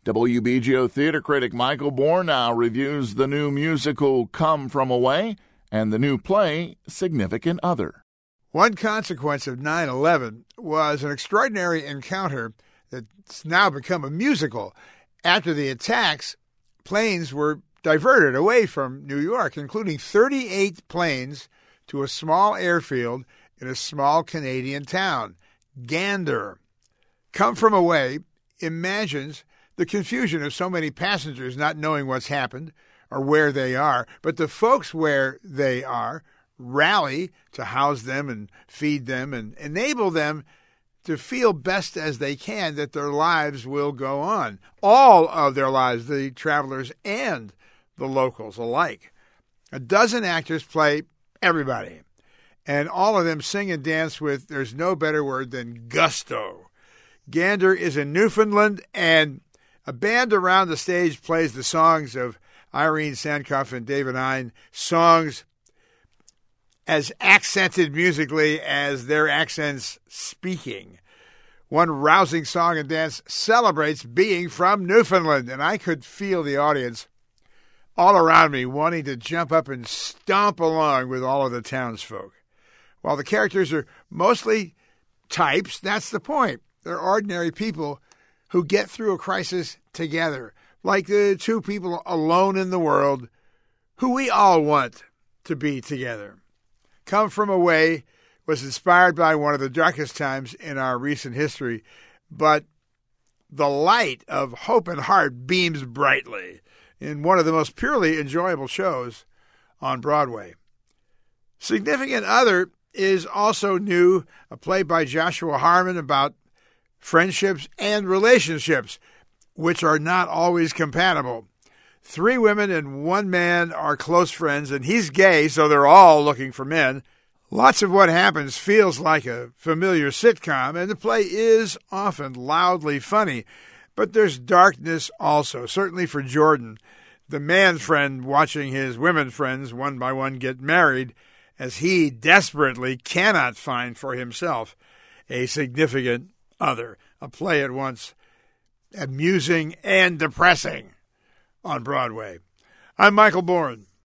WBGO theater critic Michael Bornow reviews the new musical Come From Away and the new play Significant Other. One consequence of 9/11 was an extraordinary encounter that's now become a musical. After the attacks, planes were diverted away from New York, including 38 planes to a small airfield in a small Canadian town, Gander. Come From Away imagines the confusion of so many passengers not knowing what's happened or where they are, but the folks where they are rally to house them and feed them and enable them to feel best as they can that their lives will go on. All of their lives, the travelers and the locals alike. A dozen actors play everybody, and all of them sing and dance with, there's no better word than gusto. Gander is in Newfoundland, and a band around the stage plays the songs of Irene Sankoff and David Hein, songs as accented musically as their accents speaking. One rousing song and dance celebrates being from Newfoundland, and I could feel the audience all around me wanting to jump up and stomp along with all of the townsfolk. While the characters are mostly types, that's the point. They're ordinary people who get through a crisis together, like the two people alone in the world who we all want to be together. Come From Away was inspired by one of the darkest times in our recent history, but the light of hope and heart beams brightly in one of the most purely enjoyable shows on Broadway. Significant Other is also new, a play by Joshua Harmon about friendships and relationships, which are not always compatible. 3 women and 1 man are close friends, and he's gay, so they're all looking for men. Lots of what happens feels like a familiar sitcom, and the play is often loudly funny. But there's darkness also, certainly for Jordan, the man friend watching his women friends one by one get married, as he desperately cannot find for himself a significant other. A play at once amusing and depressing on Broadway. I'm Michael Bourne.